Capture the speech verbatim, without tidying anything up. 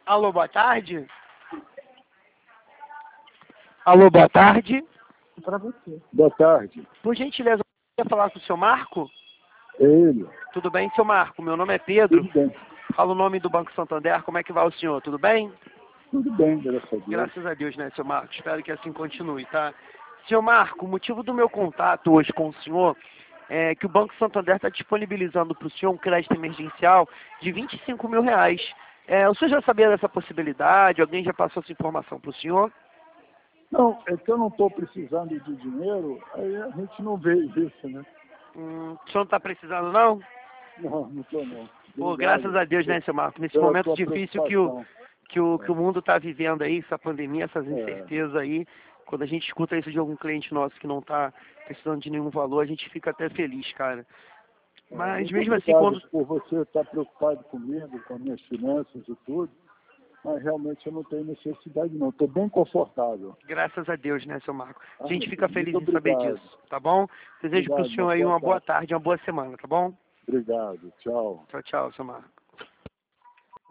Alô, boa tarde? Alô, boa tarde? Para você. Boa tarde. Por gentileza, eu queria falar com o seu Marco? É ele. Tudo bem, seu Marco? Meu nome é Pedro. Tudo bem. Falo o nome do Banco Santander. Como é que vai o senhor? Tudo bem? Tudo bem, graças a Deus. Graças a Deus, né, seu Marco? Espero que assim continue, tá? Seu Marco, o motivo do meu contato hoje com o senhor é que o Banco Santander está disponibilizando para o senhor um crédito emergencial de vinte e cinco mil reais. É, o senhor já sabia dessa possibilidade? Alguém já passou essa informação para o senhor? Não, é que eu não estou precisando de dinheiro, aí a gente não vê isso, né? Hum, o senhor não está precisando, não? Não, não estou não. Pô, Obrigado graças a Deus, né, seu Marco? Nesse pela momento sua difícil que o, preocupação. que o, que É. o mundo está vivendo aí, essa pandemia, essas É. incertezas aí, quando a gente escuta isso de algum cliente nosso que não está precisando de nenhum valor, a gente fica até feliz, cara. Mas Muito mesmo assim, obrigado quando... por você estar preocupado comigo, com as minhas finanças e tudo, mas realmente eu não tenho necessidade não. Estou bem confortável. Graças a Deus, né, seu Marco? A Ah, gente fica feliz muito em saber obrigado. disso, tá bom? Desejo para o Obrigado, uma senhor aí boa uma boa tarde. tarde, uma boa semana, tá bom? Obrigado. Tchau. Tchau, tchau, seu Marco.